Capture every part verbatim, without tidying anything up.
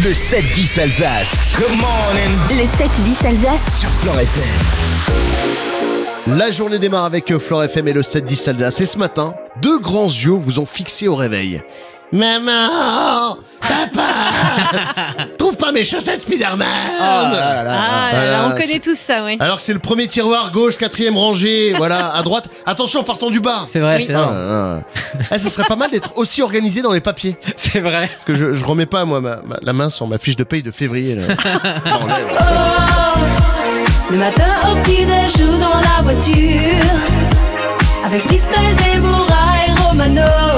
Le sept dix Alsace. Good morning. Le sept dix Alsace Sur Fleure F M. La journée démarre avec Fleure F M et le sept dix Alsace. Et ce matin, deux grands yeux vous ont fixé au réveil. Maman, papa, trouve pas mes chaussettes Spider-Man. Oh là là là. Ah là là, on connaît tous ça, oui. Alors que c'est le premier tiroir gauche, quatrième rangée, voilà, à droite. Attention, partons du bas. C'est vrai, Oui. c'est Ah, vrai. ah, ah. Eh, ça serait pas mal d'être aussi organisé dans les papiers. C'est vrai. Parce que je, je remets pas moi ma, ma- la main sur ma fiche de paye de février. Là. Le matin au petit-déj ou dans la voiture, avec Christelle, Déborah et Romano.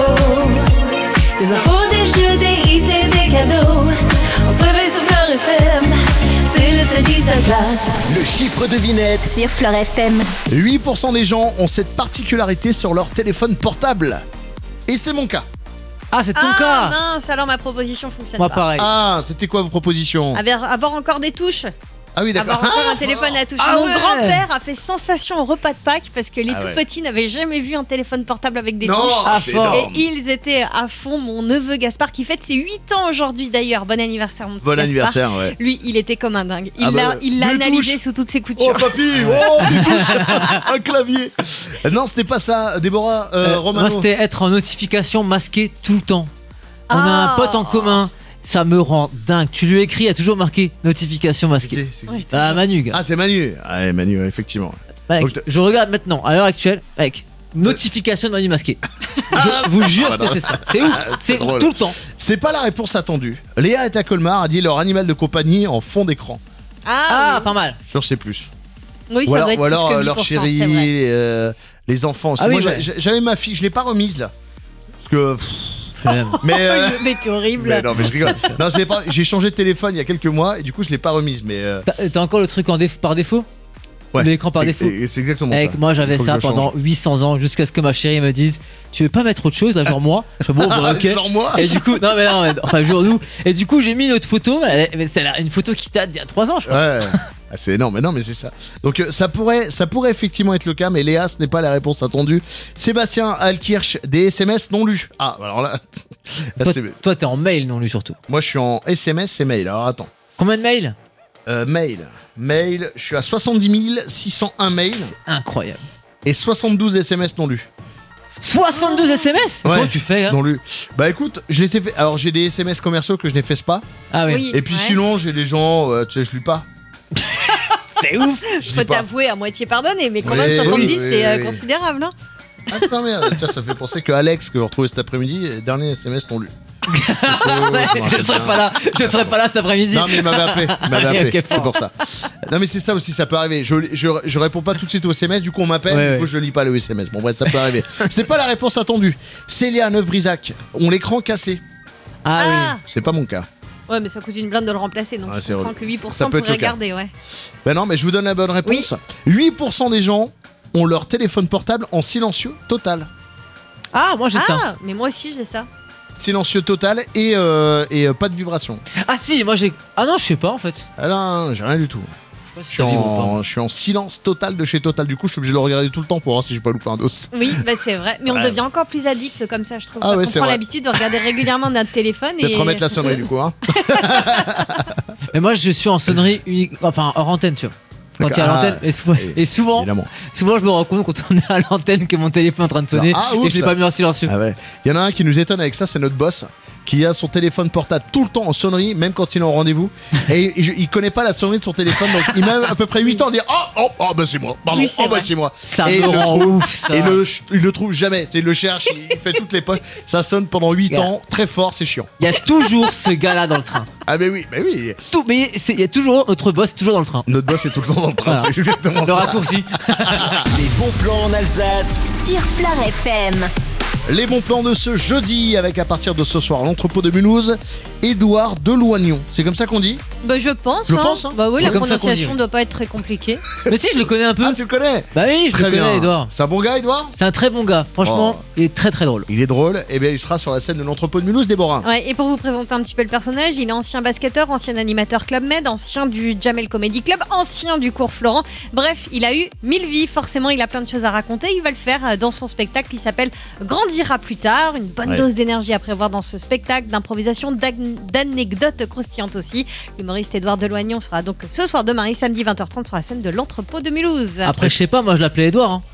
Des infos, des jeux, des hits et des cadeaux. On se réveille sur Fleur F M, c'est le sept dix Alsace. Le chiffre devinette. sur Fleur F M. huit pour cent des gens ont cette particularité sur leur téléphone portable. Et c'est mon cas. Ah, c'est ton Ah cas. mince, alors ma proposition fonctionne Moi, pas. pareil. Ah, c'était quoi vos propositions? Avoir, avoir encore des touches, Ah oui, d'accord. avoir encore un téléphone à touche. Ah Mon ouais. grand-père a fait sensation au repas de Pâques parce que les Ah tout ouais. petits n'avaient jamais vu un téléphone portable avec des Non, touches. Ah, c'est fort. énorme. Et ils étaient à fond. Mon neveu Gaspard qui fête ses huit ans aujourd'hui d'ailleurs. Bon anniversaire mon petit Bon Gaspard. anniversaire, ouais. Lui, il était comme un dingue. Il Ah bah l'a ouais. il l'a Deux analysé touches. sous toutes ses Oh coutures. papy, oh des touches, un clavier. Non, c'était pas ça, Déborah, euh, Euh, Romano. moi, c'était être en notification masqué tout le temps. On a un Ah. pote en commun. Ça me rend dingue. Tu lui écris, il y a toujours marqué notification masquée. Ok, c'est qui? Ouais. Ah, Manu, gars. Ah, c'est Manu. Ah, ouais, Manu, ouais, effectivement. Mec, Donc, t'as- je regarde maintenant, à l'heure actuelle, mec, notification de Manu masqué. Je vous jure que c'est ça. C'est ouf. c'est C'est drôle. tout le temps. C'est pas la réponse attendue. Léa est à Colmar, a dit leur animal de compagnie en fond d'écran. Ah, oui. pas mal. Sur C plus. Oui, Ou ça alors, doit être ou alors plus que euh, leur huit pour cent, chérie, c'est vrai. euh, les enfants aussi. Ah oui, Moi, ouais. j'a- j'avais ma fille, je l'ai pas remise là. Parce que. pff, Flemme. mais. euh, Mais t'es horrible. mais non, mais je rigole. Non, je l'ai pas. J'ai changé de téléphone il y a quelques mois et du coup, je l'ai pas remise. Mais. euh, T'as t'as encore le truc en déf- par défaut ouais. L'écran par Et- défaut. et- et c'est exactement Mec, ça. moi j'avais Faut que ça je change. pendant huit cents ans jusqu'à ce que ma chérie me dise tu veux pas mettre autre chose là genre moi je fais bon bah, ok Genre moi. et du coup non mais non mais, enfin jour nous et du coup j'ai mis une autre photo mais, mais c'est la- une photo qui date d'il y a trois ans je crois. Ouais. Ah, c'est énorme, mais non, mais c'est ça. Donc euh, ça pourrait, ça pourrait effectivement être le cas, mais Léa, ce n'est pas la réponse attendue. Sébastien Alkirch, des S M S non lus. Ah, alors là, là, toi, c'est- toi, t'es en mail non lu surtout. moi je suis en S M S et mail. Alors attends, Combien de mails? Euh, mail, mail, je suis à soixante-dix mille six cent un mails Incroyable. et soixante-douze S M S non lus. soixante-douze S M S. Comment tu fais hein Non lus. Bah écoute, je les ai fait. Alors j'ai des S M S commerciaux que je n'efface pas, Ah oui, Oui. et puis Ouais. sinon j'ai des gens, euh, tu sais, je lis pas. c'est ouf. Je Faut lis pas. t'avouer à moitié pardonné, mais quand Oui, même soixante-dix oui, c'est euh, oui. considérable. Hein. Attends merde, tiens, ça fait penser que Alex que vous retrouvez cet après-midi, est dernier S M S non lu. Je ne serai pas là, je ne serai pas là cet après-midi. Non mais il m'avait appelé, il m'avait Ok, appelé, ok, c'est pour ça. Non mais c'est ça aussi, ça peut arriver. Je, je, je réponds pas tout de suite au S M S, du coup on m'appelle, Ouais, du coup ouais. je lis pas le S M S. Bon bref, ça peut arriver. C'est pas la réponse attendue. Célia Neuf-Brisac, ont l'écran cassé. Ah, Ah, C'est pas mon cas. ouais, mais ça coûte une blinde de le remplacer, donc Ouais, je c'est comprends relou. que huit pour cent Ça peut être pourraient le cas. garder, ouais. Ben non, mais je vous donne la bonne réponse. huit pour cent des gens ont leur téléphone portable en silencieux total. oui. Ah moi j'ai ça. Ah, mais moi aussi j'ai ça. Silencieux total et, euh, et euh, pas de vibration. Ah si moi j'ai. Ah non je sais pas en fait. Ah là, j'ai rien du tout. Je sais pas si Je suis, ça vibre ou pas. en, je suis en silence total de chez Total. Du coup, je suis obligé de le regarder tout le temps pour voir si j'ai pas loupé un dos. Oui, bah c'est vrai. Mais on Ouais. devient encore plus addict comme ça, je trouve. Ah parce ouais, qu'on c'est prend vrai. l'habitude de regarder régulièrement notre téléphone. Peut-être et... remettre la sonnerie du coup. Hein. Mais moi je suis en sonnerie unique, enfin hors antenne tu vois. Quand il y a Ah, l'antenne et, sou- et- et souvent, Évidemment. souvent je me rends compte quand on est à l'antenne que mon téléphone est en train de sonner Ah, et oups. que je l'ai pas mis en silencieux. Ah ouais. Il y en a un qui nous étonne avec ça, c'est notre boss, qui a son téléphone portable tout le temps en sonnerie, même quand il est en rendez-vous. Et il, il connaît pas la sonnerie de son téléphone, donc il met à peu près huit ans à dire oh oh oh bah c'est moi, pardon, Oui, c'est oh bah vrai. c'est moi. Ça Et me il le rend trouve. ouf ça. Et le, il le trouve jamais, tu sais, il le cherche, il, il fait toutes les poches. Ça sonne pendant huit Yeah. ans, très fort, c'est chiant. Il y a toujours ce gars-là dans le train. Ah mais oui, mais oui. Tout, mais c'est- il y a toujours notre boss toujours dans le train. Notre boss est tout le temps dans le train, Voilà. c'est exactement Le ça. raccourci. Les bons plans en Alsace. Sur Fleur F M. Les bons plans de ce jeudi avec à partir de ce soir l'entrepôt de Mulhouse, Édouard Deloignon. C'est comme ça qu'on dit ? Bah je pense. Je hein. pense, hein. Bah oui, C'est la comme ça qu'on prononciation dit. doit pas être très compliquée. Mais si, je le connais un peu. Ah, tu le connais? Bah oui, je Très le connais, bien. Edouard. C'est un bon gars, Edouard? C'est un très bon gars. Franchement, Oh. il est très très drôle. Il est drôle. Et bien, il sera sur la scène de l'entrepôt de Mulhouse, Déborah. Ouais, et pour vous présenter un petit peu le personnage, il est ancien basketteur, ancien animateur Club Med, ancien du Jamel Comedy Club, ancien du cours Florent. Bref, il a eu mille vies. Forcément, il a plein de choses à raconter. Il va le faire euh, dans son spectacle qui s'appelle Grandira plus tard. Une bonne Ouais. dose d'énergie à prévoir dans ce spectacle, d'improvisation, d'ag- d'anecdotes croustillantes aussi. L'humoriste Édouard Deloignon sera donc ce soir, demain et samedi vingt heures trente sur la scène de l'entrepôt de Mulhouse. Après, je sais pas, moi je l'appelais Edouard. Hein.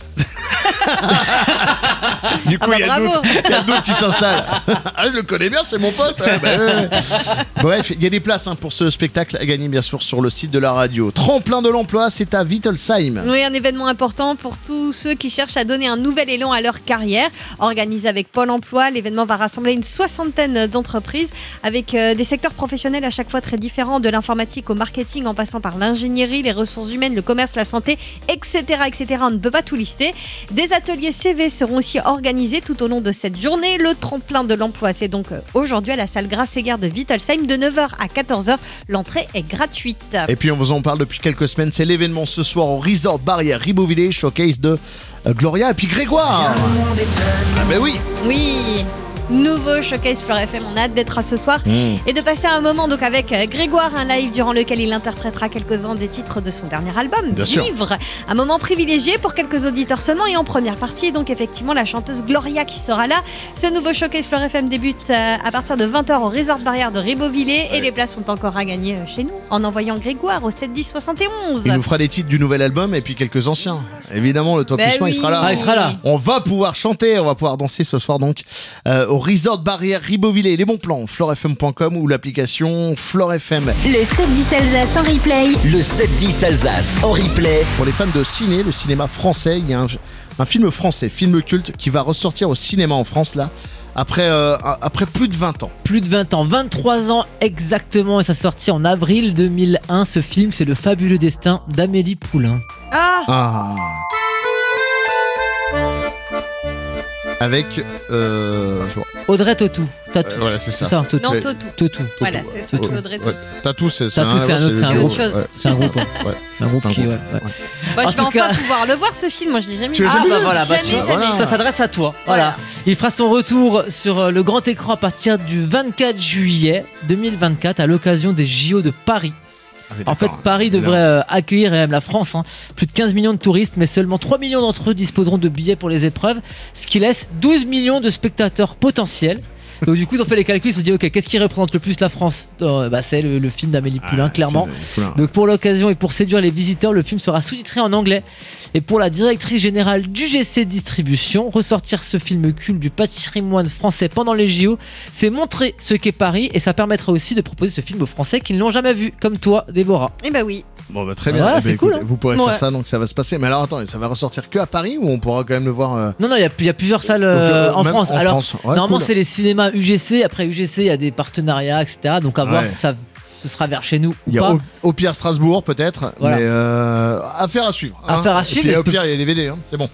Du coup, Ah bah il y a le bravo. doute, il y a le doute qui s'installe. Ah, je le connais bien, c'est mon pote. Ah, bah, ouais. Bref, il y a des places hein, pour ce spectacle à gagner, bien sûr, sur le site de la radio. Tremplin de l'emploi, c'est à Wittelsheim. Oui, un événement important pour tous ceux qui cherchent à donner un nouvel élan à leur carrière. Organisé avec Pôle emploi, l'événement va rassembler une soixantaine d'entreprises avec euh, des secteurs professionnels à chaque fois très différents, de l'informatique au marketing en passant par l'ingénierie, les ressources humaines, le commerce, la santé, et cetera et cetera. On ne peut pas tout lister. Des ateliers C V seront aussi organisés tout au long de cette journée. Le tremplin de l'emploi, c'est donc euh, aujourd'hui à la salle Grasséguer de Wittelsheim de neuf heures à quatorze heures. L'entrée est gratuite. Et puis on vous en parle depuis quelques semaines, c'est l'événement ce soir au Resort Barrière Ribeauvillé, showcase de euh, Gloria et puis Grégoire. Ah ben oui. Oui, nouveau showcase Fleur F M, on a hâte d'être à ce soir Mmh. et de passer un moment donc avec euh, Grégoire, un live durant lequel il interprétera quelques-uns des titres de son dernier album, Bien sûr. Vivre. Un moment privilégié pour quelques auditeurs seulement et en première partie donc effectivement la chanteuse Gloria qui sera là. Ce nouveau showcase Fleur F M débute euh, à partir de vingt heures au Resort Barrière de Ribeauvillé et les places sont encore à gagner euh, chez nous en envoyant Grégoire au sept dix soixante et onze. Il nous fera les titres du nouvel album et puis quelques anciens. Évidemment, le top Ben plus moins, il oui. sera là. Ah, il sera là. On va pouvoir chanter, on va pouvoir danser ce soir donc euh, au Resort Barrière Ribeauvillé. Les bons plans, flore f m point com ou l'application Flore F M. Le sept dix Alsace en replay. Le sept dix Alsace en replay. Pour les fans de ciné, le cinéma français, il y a un, un film français, film culte qui va ressortir au cinéma en France là, après, euh, après plus de vingt ans. Plus de vingt ans, vingt-trois ans exactement, et ça sortit en avril deux mille un. Ce film, c'est Le fabuleux destin d'Amélie Poulain. Ah, Ah. Avec euh, je vois. Audrey Tautou. Tatou. Euh, voilà, c'est ça. C'est ça, Tautou. non, ouais. Totou. Tautou. Voilà, c'est ça, Ouais. Audrey Ouais. Tautou. Tatou, c'est Tatou, c'est un ouais, autre, c'est un le groupe. duo. chose. Ouais. C'est un groupe, ouais. Ouais. C'est un groupe Un qui, groupe. ouais, ouais. Bah, En je vais tout enfin cas- pouvoir le voir ce film, moi je l'ai jamais Tu vu. l'as Ah jamais bah vu voilà, bah, Jamais, tu vois, jamais. voilà. ça s'adresse à toi. Voilà. Il fera son retour sur euh, le grand écran à partir du vingt-quatre juillet deux mille vingt-quatre à l'occasion des J O de Paris. Ah, oui, En fait, d'accord. Paris devrait euh, accueillir et même la France hein, plus de quinze millions de touristes, mais seulement trois millions d'entre eux disposeront de billets pour les épreuves, ce qui laisse douze millions de spectateurs potentiels. Donc du coup, ils ont fait les calculs, ils se sont dit ok, qu'est-ce qui représente le plus la France? Euh, bah, c'est le, le film d'Amélie Poulain, Ah, clairement. Poulain. Donc pour l'occasion et pour séduire les visiteurs, le film sera sous-titré en anglais. Et pour la directrice générale du G C Distribution, ressortir ce film culte du patrimoine français pendant les J O, c'est montrer ce qu'est Paris et ça permettra aussi de proposer ce film aux Français qui ne l'ont jamais vu, comme toi, Déborah. Eh bah oui. Bon bah très bien. Voilà, Eh ben, c'est cool, écoutez, hein. Vous pourrez Ouais. faire ça, donc ça va se passer. Mais alors attends, ça va ressortir que à Paris ou on pourra quand même le voir euh, Non, non, il y, a- il y a plusieurs salles donc, euh, euh, en même France. en Alors, France. Ouais, normalement, cool. c'est les cinémas U G C. Après U G C, il y a des partenariats, et cetera. Donc à voir Ouais. si ça ce sera vers chez nous Il ou y a pas. au, au pire Strasbourg peut-être, Voilà. mais euh, affaire à suivre. hein. Affaire à Et suivre, puis mais au je peux- pire il y a des D V D, hein, c'est bon.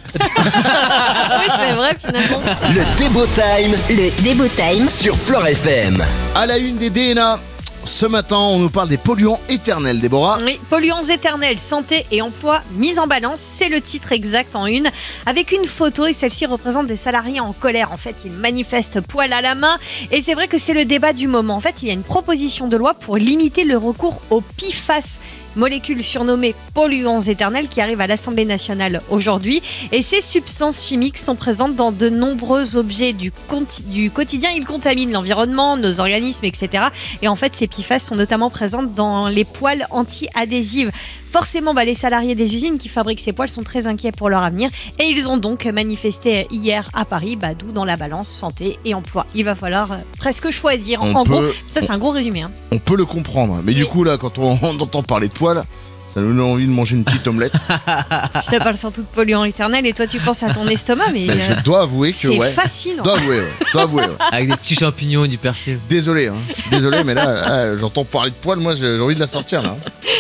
Oui, c'est vrai finalement. Le Débo Time Le Débo Time. sur Flore F M. À la une des D N A, ce matin on nous parle des polluants éternels, Déborah. Oui, polluants éternels, santé et emploi mis en balance, c'est le titre exact en une, avec une photo et celle-ci représente des salariés en colère. En fait, ils manifestent poil à la main et c'est vrai que c'est le débat du moment. En fait, il y a une proposition de loi pour limiter le recours au P F A S, molécules surnommées polluants éternels, qui arrivent à l'Assemblée nationale aujourd'hui. Et ces substances chimiques sont présentes dans de nombreux objets du, conti- du quotidien. Ils contaminent l'environnement, nos organismes, et cetera. Et en fait, ces P F A S sont notamment présentes dans les poêles anti-adhésives. Forcément, bah, les salariés des usines qui fabriquent ces poêles sont très inquiets pour leur avenir et ils ont donc manifesté hier à Paris, bah, d'où dans la balance santé et emploi. Il va falloir euh, presque choisir. On en peut- gros, ça c'est un gros résumé. Hein. On peut le comprendre, mais du Oui. coup là quand on, on entend parler de poils, ça nous donne envie de manger une petite omelette. Je te parle surtout de polluants éternels et toi tu penses à ton estomac, mais, Mais euh, je dois avouer que c'est ouais. fascinant. Je dois avouer, ouais. Je dois avouer, ouais. Avec des petits champignons et du persil. Désolé, hein. Je suis désolé, mais là, là, j'entends parler de poils, moi j'ai j'ai envie de la sortir là.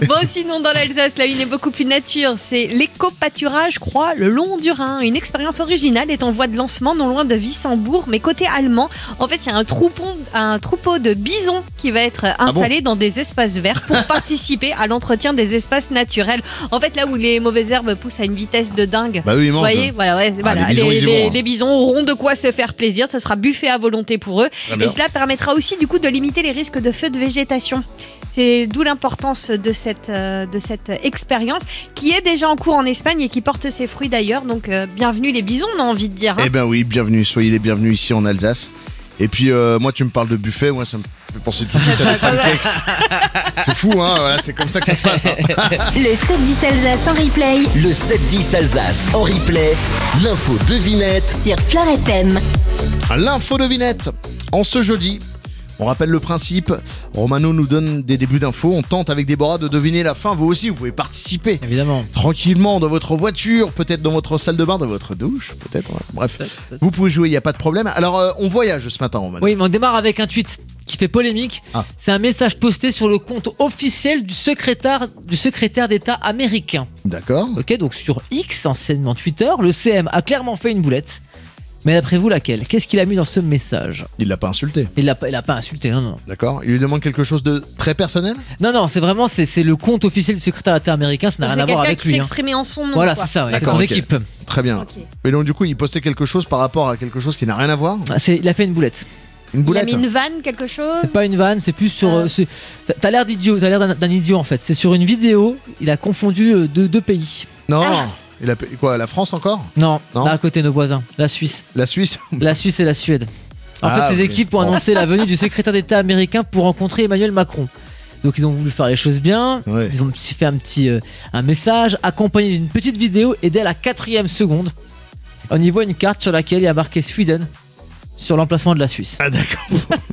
Bon, sinon, dans l'Alsace, la une est beaucoup plus nature. C'est l'éco-pâturage, je crois, le long du Rhin. Une expérience originale est en voie de lancement non loin de Wissembourg, mais côté allemand. En fait, il y a un troupeau, un troupeau de bisons qui va être installé ah bon dans des espaces verts pour participer à l'entretien des espaces naturels. En fait, là où les mauvaises herbes poussent à une vitesse de dingue. Bah oui, ils mangent. Vous voyez, voilà, ouais, ah, voilà. Les bisons, les, ils y les, vont, hein. les bisons auront de quoi se faire plaisir. Ce sera buffet à volonté pour eux. Et cela permettra aussi, du coup, de limiter les risques de feux de végétation. C'est d'où l'importance de cette, euh, de cette expérience qui est déjà en cours en Espagne et qui porte ses fruits d'ailleurs. Donc, euh, bienvenue les bisons, on a envie de dire. Hein. Eh ben oui, bienvenue, soyez les bienvenus ici en Alsace. Et puis, euh, moi, tu me parles de buffet, moi, ça me fait penser tout de suite à des pancakes. C'est fou, hein, voilà, c'est comme ça que ça se passe. Hein. Le sept dix Alsace en replay Le sept dix Alsace en replay. L'info devinette. sur Fleur F M. L'info devinette. En ce jeudi, on rappelle le principe. Romano nous donne des débuts d'infos. On tente avec Déborah de deviner la fin. Vous aussi, vous pouvez participer. Évidemment. Tranquillement dans votre voiture, peut-être dans votre salle de bain, dans votre douche, peut-être. Ouais. Bref, Peut-être, peut-être. vous pouvez jouer, il n'y a pas de problème. Alors, euh, on voyage ce matin, Romano. Oui, mais on démarre avec un tweet qui fait polémique. Ah. C'est un message posté sur le compte officiel du secrétaire, du secrétaire d'État américain. D'accord. Ok, donc sur X, anciennement Twitter, le C M a clairement fait une boulette. Mais d'après vous, laquelle ? Qu'est-ce qu'il a mis dans ce message ? Il l'a pas insulté. Il l'a pas, il l'a pas insulté, non, non. D'accord. Il lui demande quelque chose de très personnel. Non, non, c'est vraiment c'est, c'est le compte officiel du secrétaire d'État américain, ça n'a C'est rien à voir quelqu'un avec qui lui. s'est Hein. exprimé en son nom. Voilà, quoi. c'est ça, ouais, c'est D'accord, son ok. équipe. Très bien. Ok. Mais donc, du coup, il postait quelque chose par rapport à quelque chose qui n'a rien à voir. Ah, c'est, il a fait une boulette. Une Il a boulette. mis une vanne, quelque chose. C'est pas une vanne, c'est plus sur. Ah. euh, c'est- t'as, t'as l'air d'idiot, t'as l'air d'un, d'un idiot en fait. C'est sur une vidéo, il a confondu euh, deux, deux pays. Non. Ah. Il a quoi, la France encore? Non, Non. là à côté, nos voisins, la Suisse. La Suisse? La Suisse et la Suède. En Ah, fait, ces ok. équipes ont annoncé la venue du secrétaire d'État américain pour rencontrer Emmanuel Macron. Donc ils ont voulu faire les choses bien, Ouais. ils ont petit- fait un petit euh, un message accompagné d'une petite vidéo et dès la quatrième seconde, on y voit une carte sur laquelle il y a marqué Sweden sur l'emplacement de la Suisse. Ah d'accord.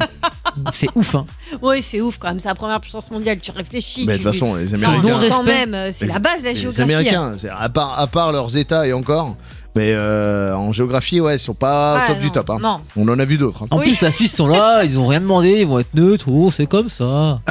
C'est ouf, hein. Oui, c'est ouf quand même. C'est la première puissance mondiale. Tu réfléchis. Mais de tu- toute façon, les Sans Américains. non-respect. quand même, euh, c'est Les- la base de la Les géographie. Américains, c'est- à part, à part leurs États et encore, mais euh, en géographie, ouais, ils sont pas Ouais, top non, du top. Hein. Non. On en a vu d'autres. hein. En Oui. plus, la Suisse sont là, ils ont rien demandé, ils vont être neutres, oh, c'est comme ça.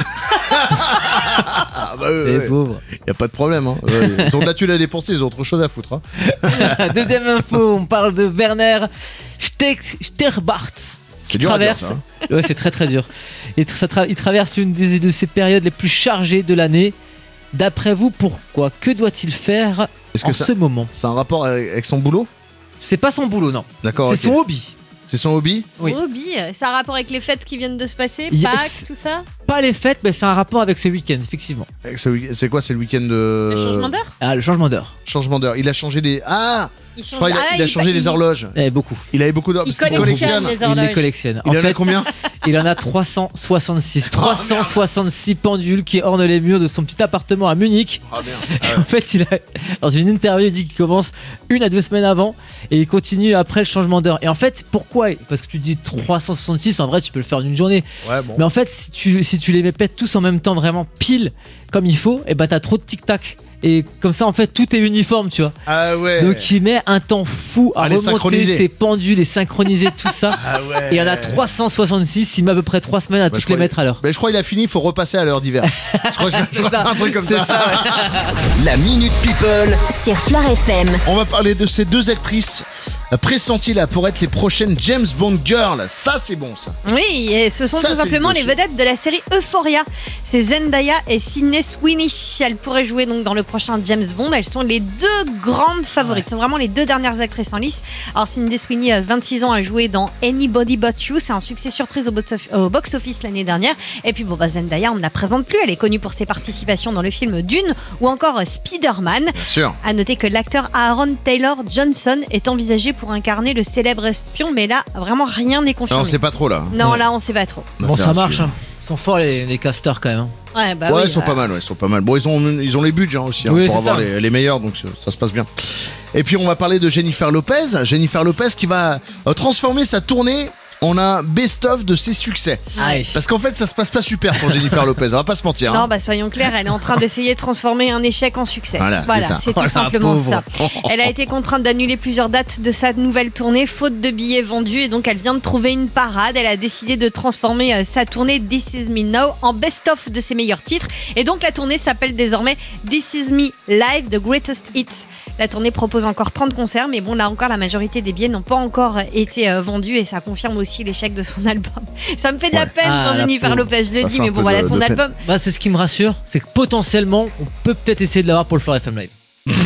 Ah bah Les ouais, pauvres. y a pas de problème. Hein. Ouais, ils ont de la thune à dépenser, ils ont autre chose à foutre. Hein. Deuxième info, on parle de Werner Ste- Sterbarts. C'est Qui dur à dire, traverse, ça, hein. ouais, c'est très très dur. Et tra- ça tra- il traverse l'une des, de ces périodes les plus chargées de l'année. D'après vous, pourquoi ? Que doit-il faire Est-ce en que ça, ce moment ? c'est un rapport avec avec son boulot? C'est pas son boulot, non. D'accord. C'est ok. son hobby. C'est son hobby? Oui. Hobby, ça a un rapport avec les fêtes qui viennent de se passer, Yes. Pâques, tout ça. Pas les fêtes, mais c'est un rapport avec ce week-end, effectivement. Avec ce week- C'est quoi? C'est le week-end de. Le changement d'heure. Ah, le changement d'heure. Changement d'heure. Il a changé des. Ah Il Je change. crois qu'il a, Ah, il a changé les horloges. Eh, beaucoup. Il avait beaucoup d'heures. Il Parce qu'il collectionne collectionne. les Il les horloges. collectionne. Il en a combien? Il en a trois cent soixante-six. trois cent soixante-six pendules qui ornent les murs de son petit appartement à Munich. Ah bien. En fait, il a, dans une interview, il dit qu'il commence une à deux semaines avant et il continue après le changement d'heure. Et en fait, pourquoi ? Parce que tu dis trois cent soixante-six, en vrai, tu peux le faire en une journée. Ouais, bon. Mais en fait, si tu, si tu les mets peut-être tous en même temps, vraiment pile comme il faut, et bah t'as trop de tic-tac. Et comme ça, en fait, tout est uniforme, tu vois. Ah ouais. Donc il met un temps fou à À les remonter synchroniser. ses pendules et synchroniser tout ça. Ah ouais. Et il y en a trois cent soixante-six, il met à peu près trois semaines à Bah, toutes je les crois- mettre à l'heure. Mais je crois qu'il a fini, il faut repasser à l'heure d'hiver. Je crois que je- je crois que c'est un truc comme ça. La Minute People. Sur Fleur F M. On va parler de ces deux actrices euh, pressenties là pour être les prochaines James Bond girls. Ça, c'est bon, ça. Oui, et ce sont Ça, tout c'est simplement le les dossier. vedettes de la série Euphoria. C'est Zendaya et Sydney Sweeney. Elles pourraient jouer donc dans le prochain James Bond. Elles sont les deux grandes favorites. Ce sont vraiment les deux dernières actrices en lice. Alors Sydney Sweeney, a vingt-six ans, a joué dans Anybody But You. C'est un succès surprise au box of- au box-office l'année dernière. Et puis bon, bah, Zendaya, on ne la présente plus. Elle est connue pour ses participations dans le film Dune ou encore Spider-Man. Bien sûr. À noter que l'acteur Aaron Taylor Johnson est envisagé pour incarner le célèbre espion, mais là, vraiment rien n'est Non, confirmé. c'est pas trop là. Non, Ouais. là, on sait pas trop. On va Bon, faire ça à marche. suivre. Hein. Ils sont forts les, les casters quand même. hein. Ouais, bah Ouais, oui, ils sont euh, pas mal, ouais, ils sont pas mal. Bon, ils ont, ils ont les budgets hein, aussi hein, Oui, pour c'est avoir ça. les, les meilleurs, donc ça, ça se passe bien. Et puis on va parler de Jennifer Lopez. Jennifer Lopez qui va euh, transformer sa tournée on a un best-of de ses succès. Aïe. Parce qu'en fait, ça se passe pas super pour Jennifer Lopez, on va pas se mentir. Non, hein. bah soyons clairs, elle est en train d'essayer de transformer un échec en succès. Voilà, c'est ça. c'est Oh, tout la simplement pauvre. ça. Elle a été contrainte d'annuler plusieurs dates de sa nouvelle tournée, faute de billets vendus, et donc elle vient de trouver une parade. Elle a décidé de transformer euh, sa tournée This Is Me Now en best-of de ses meilleurs titres, et donc la tournée s'appelle désormais This Is Me Live, The Greatest Hits. La tournée propose encore trente concerts, mais bon, là encore, la majorité des billets n'ont pas encore été euh, vendus, et ça confirme aussi l'échec de son album. Ça me fait de la Ouais. peine Ah, pour la Jennifer pauvre. Lopez, je le Ça dis, fait un mais peu bon, voilà, de- son de peine. album. Bah, c'est ce qui me rassure, c'est que potentiellement, on peut peut-être essayer de l'avoir pour le Floor F M Live.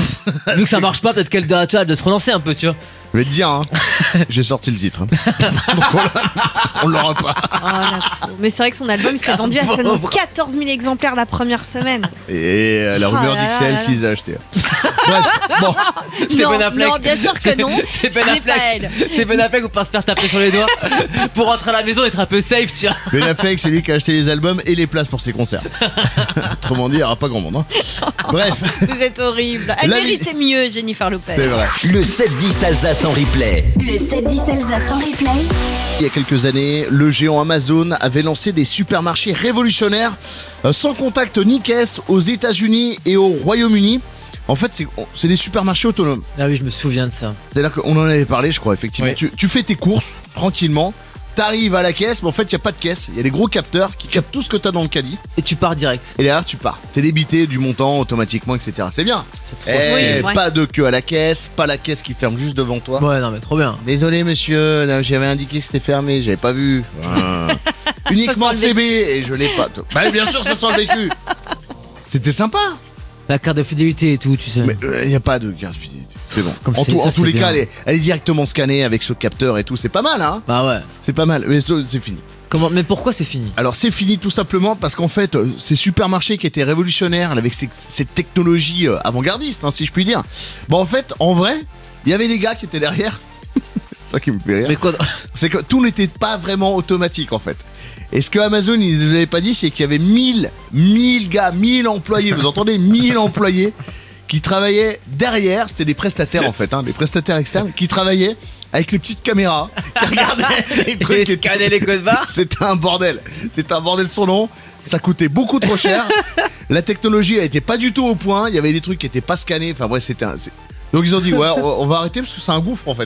Vu que ça marche pas, peut-être qu'elle doit tu vois, de se relancer un peu, tu vois. Je vais te dire, hein, j'ai sorti le titre. hein. Donc on l'a- on l'aura pas. Oh, la pauvre. Mais c'est vrai que son album s'est vendu à seulement quatorze mille exemplaires la première semaine. Et euh, la Oh rumeur là dit que là c'est là elle qui les a achetés. Bref, bon, C'est non, Ben Affleck. non, bien sûr que non. C'est Ben Ce n'est Affleck. pas elle. C'est Ben Affleck ou pas se faire taper sur les doigts pour rentrer à la maison et être un peu safe, tu vois. Ben Affleck, c'est lui qui a acheté les albums et les places pour ses concerts. Autrement dit, il n'y aura pas grand monde. hein. Bref, Vous êtes horrible. Elle La méritait mieux, Jennifer Lopez. c'est vrai. Le sept dix Alsace en replay. Le sept dix Alsace en replay. Il y a quelques années, le géant Amazon avait lancé des supermarchés révolutionnaires euh, sans contact ni caisse aux États-Unis et au Royaume-Uni. En fait, c'est, c'est des supermarchés autonomes. Ah oui, je me souviens de ça. C'est-à-dire qu'on en avait parlé, je crois, effectivement. Oui. Tu, tu fais tes courses tranquillement, t'arrives à la caisse, mais en fait, il n'y a pas de caisse. Il y a des gros capteurs qui captent tout ce que t'as dans le caddie. Et tu pars direct. Et derrière, tu pars. T'es débité du montant automatiquement, et cetera. C'est bien. C'est trop Eh, Oui, ouais. Pas de queue à la caisse, pas la caisse qui ferme juste devant toi. Ouais, non, mais trop bien. Désolé monsieur, non, j'avais indiqué que c'était fermé, j'avais pas vu. Ah. Uniquement Ça sent le C B et je l'ai pas. Bah bien sûr, ça sent le vécu. C'était sympa. La carte de fidélité et tout, tu sais. Mais il n'y a pas de carte fidélité. C'est bon. Comme en c'est- tout- ça, en tous c'est les bien. cas, elle est, elle est directement scannée avec ce capteur et tout. C'est pas mal, hein. Bah ouais. C'est pas mal. Mais ça, c'est fini. Comment Mais pourquoi c'est fini? Alors c'est fini tout simplement parce qu'en fait, euh, ces supermarchés qui étaient révolutionnaires avec ces- cette technologie euh, avant-gardiste, hein, si je puis dire. Bon, en fait, en vrai, il y avait des gars qui étaient derrière. C'est ça qui me fait rire. Mais quoi? C'est que tout n'était pas vraiment automatique en fait. Et ce que Amazon ils ne vous avaient pas dit, c'est qu'il y avait mille, mille gars, mille employés, vous entendez, mille employés qui travaillaient derrière, c'était des prestataires en fait, hein, des prestataires externes qui travaillaient avec les petites caméras, qui regardaient les trucs et scanner les codes barres. C'était un bordel, c'était un bordel sans nom, ça coûtait beaucoup trop cher, la technologie elle était pas du tout au point, il y avait des trucs qui étaient pas scannés, enfin bref c'était un... c'est- Donc ils ont dit ouais on on va arrêter parce que c'est un gouffre en fait.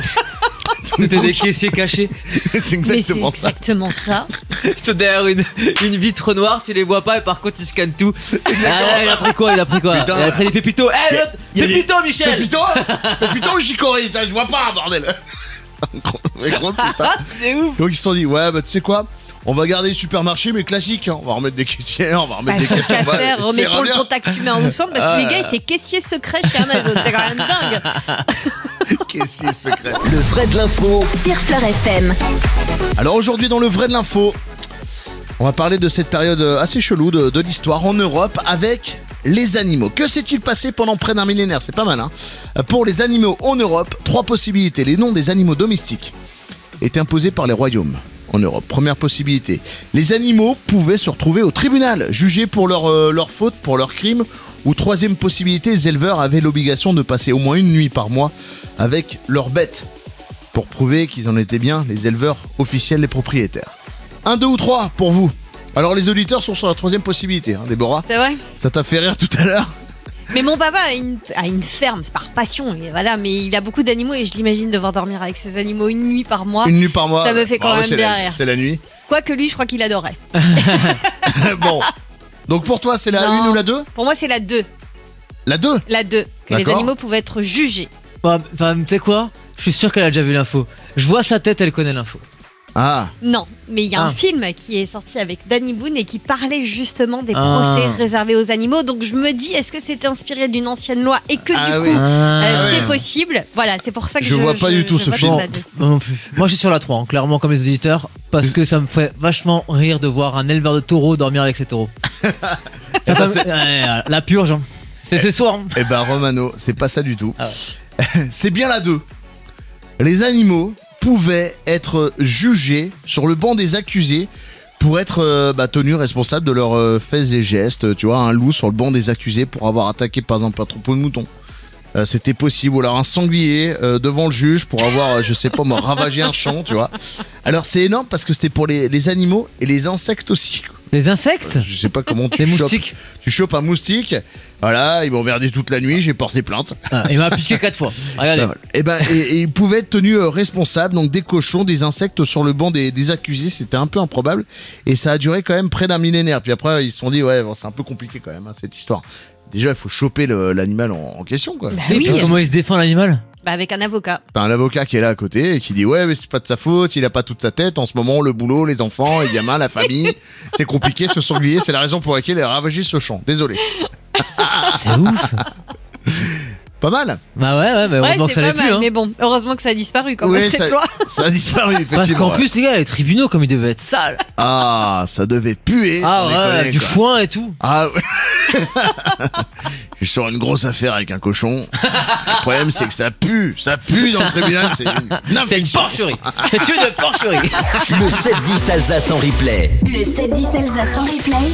C'était des caissiers cachés. C'est exactement Mais c'est ça. exactement ça. Ils sont derrière une, une vitre noire, tu les vois pas et par contre ils scannent tout. Ah ouais, il a pris quoi? Il a pris quoi? Putain. Il a pris des pépitos. Eh, l'autre, Il y a des- Pépito, Michel! Pépito Pépito ou Chicorée, je vois pas bordel. Mais gros, c'est ça. C'est ouf! Donc ils se sont dit ouais bah tu sais quoi, on va garder les supermarchés mais classiques, hein. On va remettre des caissières, on va Bah, remettre des tant caissières. qu'à faire, Ça remettons ira le bien. contact humain ensemble parce que les gars étaient caissiers secrets chez Amazon. C'est quand même dingue. Caissier secret. Le vrai de l'info. Sur Fleur F M. Alors aujourd'hui dans le vrai de l'info, on va parler de cette période assez chelou de, de l'histoire en Europe avec les animaux. Que s'est-il passé pendant près d'un millénaire? C'est pas mal, hein. Pour les animaux en Europe, trois possibilités. Les noms des animaux domestiques étaient imposés par les royaumes en Europe. Première possibilité, les animaux pouvaient se retrouver au tribunal, jugés pour leur, euh, leur faute, pour leur crime. Ou troisième possibilité, les éleveurs avaient l'obligation de passer au moins une nuit par mois avec leurs bêtes pour prouver qu'ils en étaient bien les éleveurs officiels, les propriétaires. Un, deux ou trois pour vous. Alors les auditeurs sont sur la troisième possibilité, hein, Déborah. C'est vrai. Ça t'a fait rire tout à l'heure? Mais mon papa a une, a une ferme, c'est par passion. Et voilà, mais il a beaucoup d'animaux et je l'imagine devoir dormir avec ses animaux une nuit par mois. Une nuit par mois. Ça me fait quand même c'est bien la, rire. c'est la nuit. Quoique lui, je crois qu'il adorait. Bon. Donc pour toi, c'est la Non. une ou la deux? Pour moi, c'est la deux. La deux. La deux. Que les D'accord. animaux pouvaient être jugés. Enfin, tu sais quoi? Je suis sûr qu'elle a déjà vu l'info. Je vois sa tête, elle connaît l'info. Ah. Non, mais il y a Ah. un film qui est sorti avec Danny Boone et qui parlait justement des Ah. procès réservés aux animaux. Donc je me dis, est-ce que c'était inspiré d'une ancienne loi et que Ah du oui. coup, euh, Ah c'est ouais. possible? Voilà, c'est pour ça que Je je vois pas du tout je ce vote film. la deux. Moi non plus. Moi je suis sur la trois, hein, clairement comme les auditeurs, parce que ça me fait vachement rire de voir un éleveur de taureaux dormir avec ses taureaux. Ça ben, comme- c'est- Ouais, la purge, hein. C'est ce soir. hein. Eh ben Romano, c'est pas ça du tout. Ah C'est bien la deux. Les animaux pouvaient être jugés sur le banc des accusés pour être euh, bah, tenus responsables de leurs euh, faits et gestes. Tu vois, un loup sur le banc des accusés pour avoir attaqué par exemple un troupeau de moutons. euh, c'était possible. Ou alors un sanglier euh, devant le juge pour avoir, euh, je sais pas moi, ravagé un champ, tu vois. Alors c'est énorme parce que c'était pour les, les animaux et les insectes aussi. Les insectes? Je sais pas comment tu Les chopes. moustiques. Tu chopes un moustique. Voilà, ils m'ont emmerdé toute la nuit, j'ai porté plainte. Ah, il m'a piqué quatre fois. Regardez. Voilà. Et ben, et, et ils pouvaient être tenus euh, responsables, donc des cochons, des insectes sur le banc des, des accusés, c'était un peu improbable. Et ça a duré quand même près d'un millénaire. Puis après, ils se sont dit, ouais, bon, c'est un peu compliqué quand même, hein, cette histoire. Déjà, il faut choper le- l'animal en, en question, quoi. Bah Et oui, puis, comment il se défend l'animal? bah avec un avocat. T'as un avocat qui est là à côté et qui dit, ouais, mais c'est pas de sa faute, il a pas toute sa tête. En ce moment, le boulot, les enfants, les gamins, la famille, c'est compliqué, ce sanglier, c'est la raison pour laquelle il a ravagé ce champ. Désolé. C'est ouf. Pas mal. Bah ouais, ouais, mais Ouais, heureusement que c'est ça l'est pas plus. mal, Hein. mais bon, heureusement que ça a disparu quand Ouais, même ça, cette loi. ça a disparu, Parce effectivement. qu'en plus, les gars, les tribunaux, comme ils devaient être sales. Ah, ça devait puer. Ah sans ouais, déconner, du quoi. foin et tout. Ah ouais. Je suis sur une grosse affaire avec un cochon. Le problème, c'est que ça pue. Ça pue dans le tribunal. C'est une C'est une infection. porcherie. C'est une porcherie. Le sept dix Alsace en replay. Le sept dix Alsace en replay.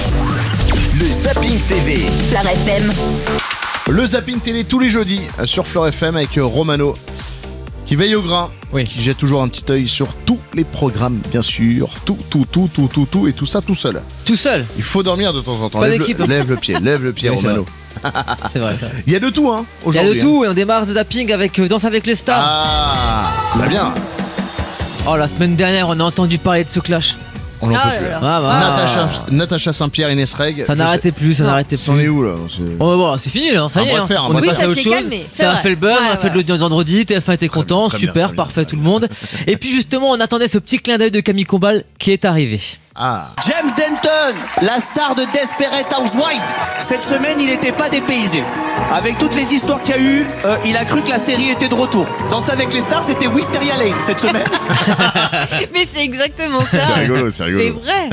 Le Zapping T V. Fleur F M. Le zapping télé tous les jeudis euh, sur Fleur F M avec euh, Romano qui veille au grain, Oui. qui jette toujours un petit œil sur tous les programmes, bien sûr. Tout, tout, tout, tout, tout, tout, et tout ça tout seul. Tout seul. Il faut dormir de temps en temps. Pas Lève d'équipe. le, lève le pied, lève le pied, Oui, c'est Romano. C'est vrai, ça. Il y a de tout, hein, Il y a aujourd'hui. de tout et on démarre ce zapping avec euh, Danse avec les hein. stars. Ah, très bien. Oh, la semaine dernière, on a entendu parler de ce clash. On n'en Ah peut là plus. là. Ah, bah. Natacha, Natacha Saint-Pierre, Inès Reg. Ça n'arrêtait plus, ça n'arrêtait C'en est plus. où là C'est- Oh, bon, c'est fini là, ça Un y est. bras de hein. fer, un On bras est de Oui, passé ça à autre s'est chose. calmé, c'est Ça a vrai. fait le buzz, Ouais, on a fait de ouais. l'audience vendredi, T F un était content, très bien, super, très bien, parfait, très tout le bien. monde. Et puis justement, on attendait ce petit clin d'œil de Camille Combal qui est arrivé. Ah, James Denton, la star de Desperate Housewives. Cette semaine, il n'était pas dépaysé. Avec toutes les histoires qu'il y a eu, euh, il a cru que la série était de retour. Danse avec les stars, c'était Wisteria Lane cette semaine. Mais c'est exactement ça. c'est rigolo, c'est C'est rigolo. vrai.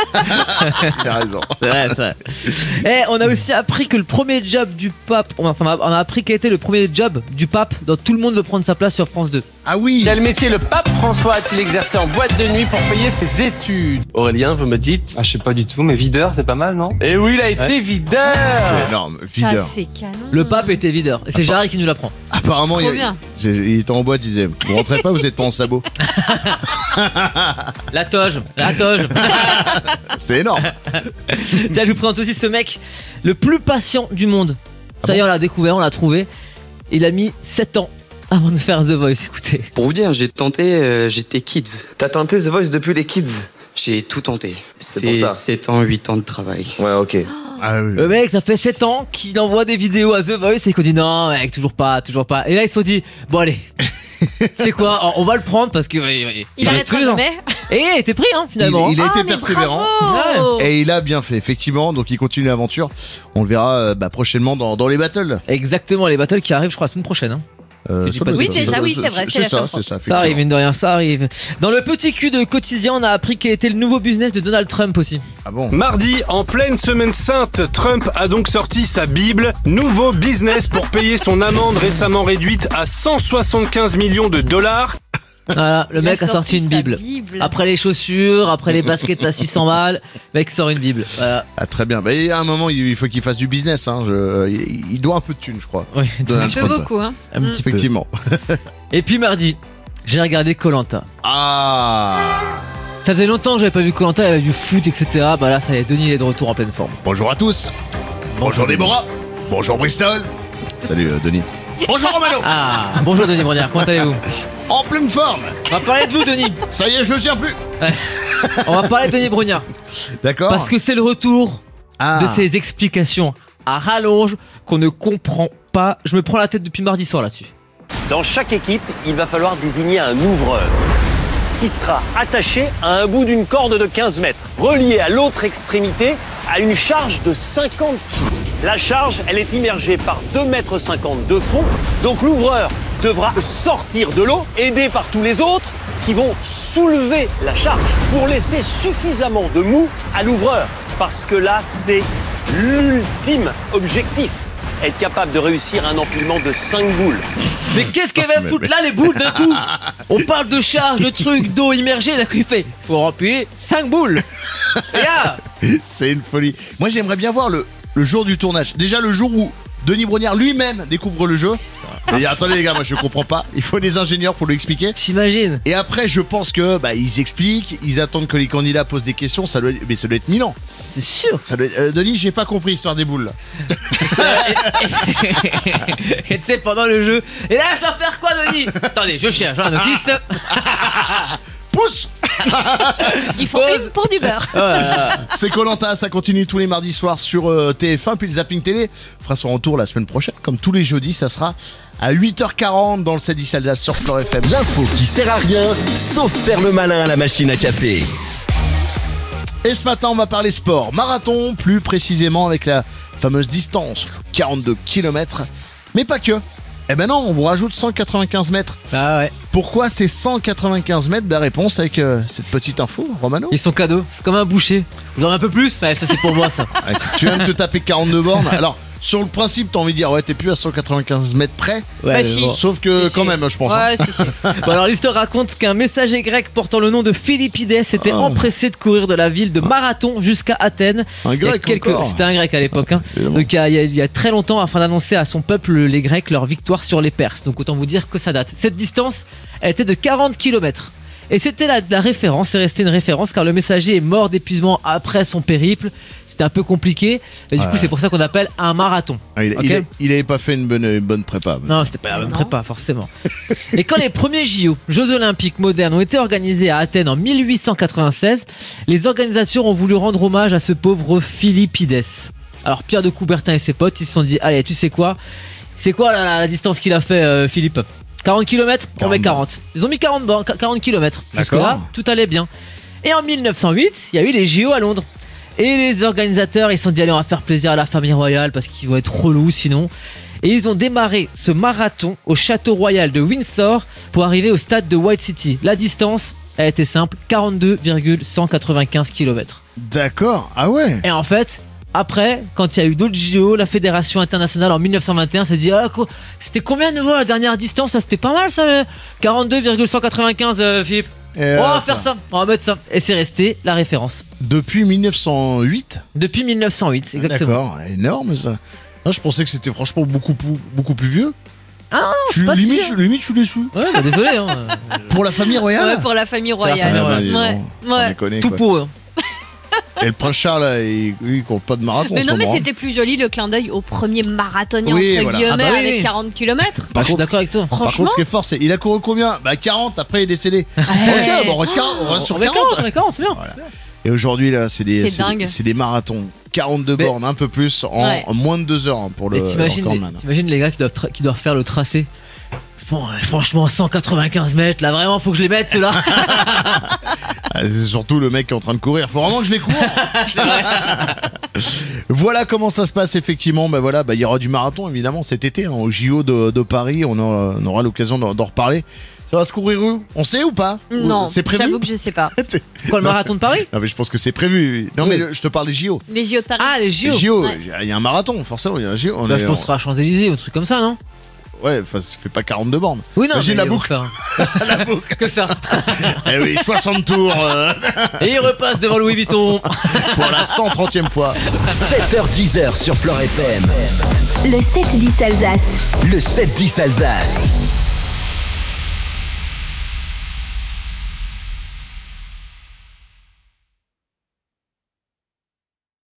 Il a raison. C'est vrai, c'est vrai. Et on a aussi appris que le premier job du pape, on a, enfin, on a appris quel était le premier job du pape dans Tout le monde veut prendre sa place sur France deux. Ah oui. Quel métier le pape François a-t-il exercé en boîte de nuit pour payer ses études? Aurélien, vous me dites? Ah, je sais pas du tout, mais videur, c'est pas mal, non? Eh oui, il a été videur. C'est énorme, Ça, videur. c'est canon. Le pape était videur. Et c'est Jarry qui nous l'apprend. Apparemment, Trop il, bien. j'ai- il était en boîte, il disait vous rentrez pas, vous êtes pas en sabot. La toge, la toge. C'est énorme. Tiens, je vous présente aussi ce mec, le plus patient du monde. Ah Ça y est, bon on l'a découvert, on l'a trouvé. Il a mis sept ans avant de faire The Voice, écoutez. Pour vous dire, j'ai tenté, euh, j'étais kids. T'as tenté The Voice depuis les kids? J'ai tout tenté. C'est pour C'est ça. sept ans, huit ans de travail. Ouais, ok. Ah oui. Le mec, ça fait sept ans qu'il envoie des vidéos à The Voice et qu'on dit non, mec, toujours pas, toujours pas. Et là, ils se sont dit, bon, allez, c'est quoi, on va le prendre parce que. ouais, ouais, Il ça va être arrêtera tous les ans. jamais. Et il était pris, hein, Il, finalement. il a Oh, été mais persévérant. bravo. Et il a bien fait, effectivement. Donc il continue l'aventure. On le verra euh, bah, prochainement dans, dans les battles. Exactement, les battles qui arrivent, je crois, la semaine prochaine. Hein. Euh, Je dis ça pas de doit Oui, être- déjà, ça doit- oui, c'est vrai, c'est C'est la ça, semaine c'est ça. Ça effectivement. arrive, mine de rien, ça arrive. Dans le petit cul de quotidien, on a appris quel était le nouveau business de Donald Trump aussi. Ah bon. Mardi, en pleine semaine sainte, Trump a donc sorti sa Bible. Nouveau business pour payer son amende récemment réduite à cent soixante-quinze millions de dollars. Voilà, le Il mec a sorti une sa Bible. Après les chaussures, après les baskets à six cents balles, le mec sort une Bible. Voilà. Ah, très bien. Bah, et à un moment, il il faut qu'il fasse du business. Hein. Je- il, il doit un peu de thunes, je crois. Oui, Donald Un peu Trump. beaucoup, hein. un petit peu. Effectivement. Et puis mardi, j'ai regardé Koh-Lanta. Ah. Ça faisait longtemps que j'avais pas vu Koh-Lanta, il y avait du foot, et cetera. Bah là, ça y est, Denis il est de retour en pleine forme. Bonjour à tous. Bonjour Déborah. Bonjour Bristol. Salut euh, Denis. Bonjour Romano. Ah, bonjour Denis Brognard, comment allez-vous? En pleine forme. On va parler de vous, Denis. Ça y est, je le tiens plus. On va parler de Denis Brognard. D'accord. Parce que c'est le retour Ah. de ces explications à rallonge qu'on ne comprend pas. Je me prends la tête depuis mardi soir là-dessus. Dans chaque équipe, il va falloir désigner un ouvreur qui sera attaché à un bout d'une corde de quinze mètres, relié à l'autre extrémité à une charge de cinquante kilos. La charge, elle est immergée par deux mètres cinquante de fond, donc l'ouvreur devra sortir de l'eau, aidé par tous les autres qui vont soulever la charge pour laisser suffisamment de mou à l'ouvreur. Parce que là, c'est l'ultime objectif. Être capable de réussir un empilement de cinq boules. Mais qu'est-ce qu'elle va foutre là, les boules d'un coup? On parle de charge, de trucs, d'eau immergée, d'un coup il fait faut remplir cinq boules. Et là, C'est une folie. Moi, j'aimerais bien voir le, le jour du tournage. Déjà, le jour où Denis Brognard lui-même découvre le jeu. Il dit, attendez les gars, moi je comprends pas. Il faut des ingénieurs pour lui expliquer. T'imagines? Et après, je pense que bah, ils expliquent, ils attendent que les candidats posent des questions. Ça doit, être... mais ça doit être mille ans. C'est sûr. Ça doit être... euh, Denis, j'ai pas compris l'histoire des boules. Là. Et tu sais, pendant le jeu, et là, je dois faire quoi, Denis? Attendez, je cherche la notice. Pousse. Ils font une pour du beurre. Oh là là. C'est Koh-Lanta, ça continue tous les mardis soirs sur euh, T F un. Puis le Zapping Télé fera son retour la semaine prochaine. Comme tous les jeudis, ça sera à huit heures quarante dans le sept dix Alsace sur Flore F M. L'info qui sert à rien, sauf faire le malin à la machine à café. Et ce matin, on va parler sport. Marathon, plus précisément avec la fameuse distance, quarante-deux kilomètres. Mais pas que. Eh ben non, on vous rajoute cent quatre-vingt-quinze mètres. Ah ouais. Pourquoi c'est cent quatre-vingt-quinze mètres? La réponse avec euh, cette petite info, Romano. Ils sont cadeaux, c'est comme un boucher. Vous en avez un peu plus? Ouais, ça c'est pour moi ça. Ouais, tu viens de te taper quarante-deux bornes. Alors, sur le principe, t'as envie de dire, ouais, t'es plus à cent quatre-vingt-quinze mètres près. Ouais, Bah, si. bon. Sauf que, Si, quand si. même, je pense. Ouais, hein. si, si. Bon, alors l'histoire raconte qu'un messager grec portant le nom de Philippides s'était Oh. empressé de courir de la ville de Marathon jusqu'à Athènes. Un Il y a grec quelques- encore. C'était un grec à l'époque. Hein. Évidemment. Donc il y, a, il y a- il y a très longtemps afin d'annoncer à son peuple, les Grecs, leur victoire sur les Perses. Donc autant vous dire que ça date. Cette distance, elle était de quarante kilomètres. Et c'était la, la référence, c'est resté une référence car le messager est mort d'épuisement après son périple. C'était un peu compliqué. Et du Ouais. coup, c'est pour ça qu'on appelle un marathon. Ah, il, Ok. il, il avait pas fait une bonne, une bonne prépa. Non, c'était pas la même Non. prépa, forcément. Et quand les premiers J O, Jeux Olympiques modernes, ont été organisés à Athènes en mille huit cent quatre-vingt-seize, les organisateurs ont voulu rendre hommage à ce pauvre Philippides. Alors Pierre de Coubertin et ses potes, ils se sont dit, allez, tu sais quoi? C'est quoi la, la distance qu'il a fait, euh, Philippe? quarante kilomètres? On met quarante. Ils ont mis quarante bornes, quarante kilomètres. Jusque-là, D'accord. tout allait bien. Et en mille neuf cent huit, il y a eu les J O à Londres. Et les organisateurs, ils se sont dit, allez, on va faire plaisir à la famille royale parce qu'ils vont être relous sinon. Et ils ont démarré ce marathon au château royal de Windsor pour arriver au stade de White City. La distance, elle était simple, quarante-deux virgule cent quatre-vingt-quinze kilomètres. D'accord, ah ouais. Et en fait, après, quand il y a eu d'autres J O, la Fédération internationale en mille neuf cent vingt et un s'est dit, ah, quoi, c'était combien de nouveau la dernière distance? Ça, c'était pas mal ça, le quarante-deux virgule cent quatre-vingt-quinze, euh, Philippe. Et, On va euh, faire ça, on va mettre ça. Et c'est resté la référence. Depuis mille neuf cent huit. Depuis mille neuf cent huit, exactement. D'accord, énorme ça. Non, je pensais que c'était franchement beaucoup, plus- beaucoup plus vieux. Ah, Je c'est suis pas si limite, vieux. je, limite, je suis déçu. Ouais, bah désolé. Hein. Pour la famille royale. Ouais, pour la famille la famille royale. royale. dis Ouais, donc, sans ouais. déconner, Tout quoi. pour eux. Et le prince Charles, là, il, lui, il compte pas de marathon. en Mais ce non, mais moment, hein. c'était plus joli le clin d'œil au premier marathonien Oui, entre voilà. guillemets Ah bah oui, avec oui. quarante kilomètres. Bah, je Par suis contre, d'accord avec toi. Par Franchement, contre, ce qui est fort, c'est il a couru combien? Bah quarante, après il est décédé. Ouais. Ok, bon, on reste, quarante, on reste sur On met quarante. quarante, on met quarante, c'est bien. Voilà. Et aujourd'hui, là, c'est des, C'est c'est dingue. des, c'est des marathons. quarante-deux Mais- bornes, un peu plus, en, Ouais. en moins de deux heures hein, pour le Et t'imagines les, recordman. t'imagines les gars qui doivent, tra- qui doivent faire le tracé. Bon, euh, franchement, cent quatre-vingt-quinze mètres, là vraiment, faut que je les mette ceux-là. Ah, c'est surtout le mec qui est en train de courir. Faut vraiment que je les cours. Voilà comment ça se passe effectivement. Bah voilà, bah il y aura du marathon évidemment cet été hein, au J O de, de Paris. On aura, on aura l'occasion d'en, d'en reparler. Ça va se courir où? On sait ou pas? non, C'est prévu? j'avoue que je sais pas. Quoi, le marathon de Paris? Non mais je pense que c'est prévu. Non mais Oui. le- je te parle des J O. Les J O de Paris. Ah, les J Les O. J O, Ouais. il y a un marathon forcément. Il y a un J O. On Bah, est- je pense que ce sera à Champs-Élysées ou un truc comme ça, non? Ouais, enfin ça fait pas quarante-deux bornes. Oui, non. Imagine mais la ils vont boucle. faire- La boucle. Que ça. Eh oui, soixante tours euh, Et il repasse devant Louis Vuitton. pour la cent trentième fois. sept heures dix sur Flore F M. Le sept dix Alsace. Le sept dix Alsace.